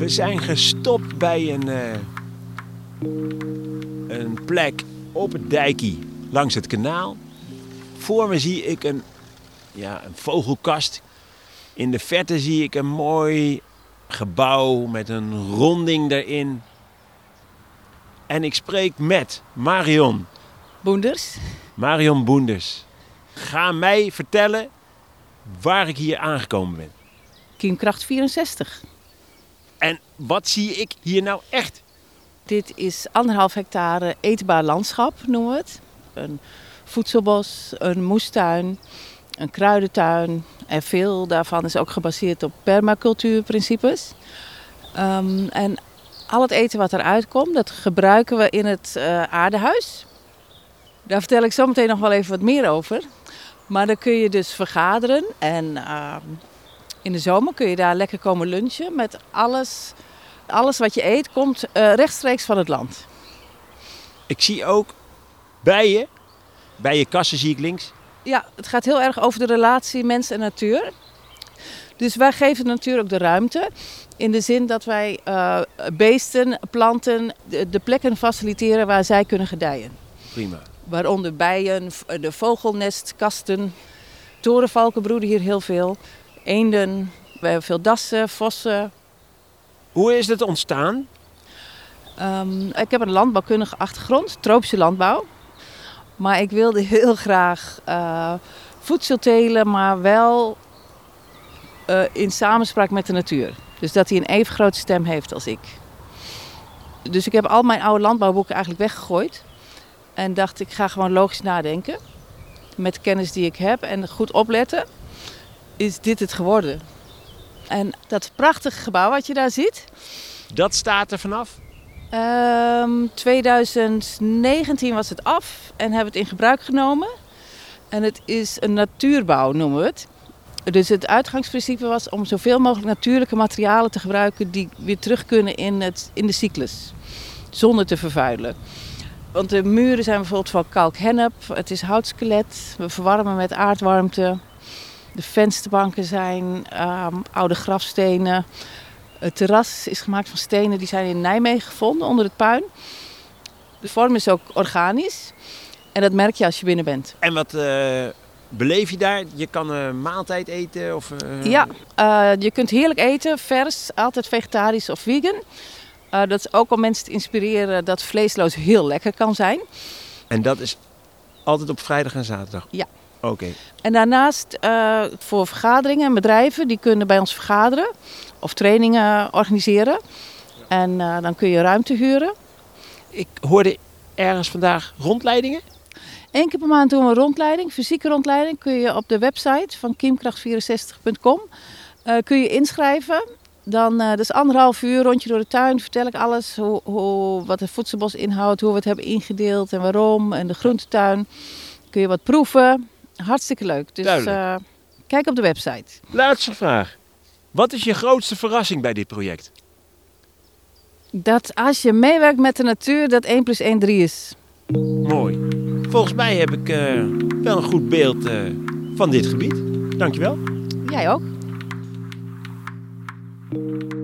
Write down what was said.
We zijn gestopt bij een plek op het dijkie langs het kanaal. Voor me zie ik een vogelkast. In de verte zie ik een mooi gebouw met een ronding erin. En ik spreek met Marion Boenders. Ga mij vertellen waar ik hier aangekomen ben. Kiemkracht 64. En wat zie ik hier nou echt? Dit is 1,5 hectare eetbaar landschap, noemen we het. Een voedselbos, een moestuin, een kruidentuin. En veel daarvan is ook gebaseerd op permacultuurprincipes. En al het eten wat eruit komt, dat gebruiken we in het aardehuis. Daar vertel ik zo meteen nog wel even wat meer over. Maar dan kun je dus vergaderen en in de zomer kun je daar lekker komen lunchen met alles. Alles wat je eet komt rechtstreeks van het land. Ik zie ook bijen. Bijenkassen zie ik links. Ja, het gaat heel erg over de relatie mens en natuur. Dus wij geven de natuur ook de ruimte. In de zin dat wij beesten, planten, de plekken faciliteren waar zij kunnen gedijen. Prima. Waaronder bijen, de vogelnestkasten. Torenvalken broeden hier heel veel. Eenden, we hebben veel dassen, vossen. Hoe is het ontstaan? Ik heb een landbouwkundige achtergrond, tropische landbouw. Maar ik wilde heel graag voedsel telen, maar wel in samenspraak met de natuur. Dus dat hij een even grote stem heeft als ik. Dus ik heb al mijn oude landbouwboeken eigenlijk weggegooid. En dacht, ik ga gewoon logisch nadenken. Met de kennis die ik heb en goed opletten, is dit het geworden. En dat prachtige gebouw wat je daar ziet. Dat staat er vanaf? 2019 was het af en hebben het in gebruik genomen. En het is een natuurbouw, noemen we het. Dus het uitgangsprincipe was om zoveel mogelijk natuurlijke materialen te gebruiken die weer terug kunnen in de cyclus. Zonder te vervuilen. Want de muren zijn bijvoorbeeld van kalkhennep. Het is houtskelet. We verwarmen met aardwarmte. De vensterbanken zijn oude grafstenen. Het terras is gemaakt van stenen die zijn in Nijmegen gevonden onder het puin. De vorm is ook organisch. En dat merk je als je binnen bent. En wat beleef je daar? Je kan een maaltijd eten? Of, Ja, je kunt heerlijk eten. Vers, altijd vegetarisch of vegan. Dat is ook om mensen te inspireren dat vleesloos heel lekker kan zijn. En dat is altijd op vrijdag en zaterdag? Ja. Oké. En daarnaast voor vergaderingen en bedrijven, die kunnen bij ons vergaderen of trainingen organiseren. En dan kun je ruimte huren. Ik hoorde ergens vandaag rondleidingen. 1 keer per maand doen we een rondleiding, fysieke rondleiding. Kun je op de website van kiemkracht64.com kun je inschrijven. Dan, dat is 1,5 uur rondje door de tuin. Vertel ik alles, wat het voedselbos inhoudt, hoe we het hebben ingedeeld en waarom. En de groentetuin. Kun je wat proeven. Hartstikke leuk. Dus kijk op de website. Laatste vraag. Wat is je grootste verrassing bij dit project? Dat als je meewerkt met de natuur, dat 1 + 1 3 is. Mooi. Volgens mij heb ik wel een goed beeld van dit gebied. Dankjewel. Jij ook.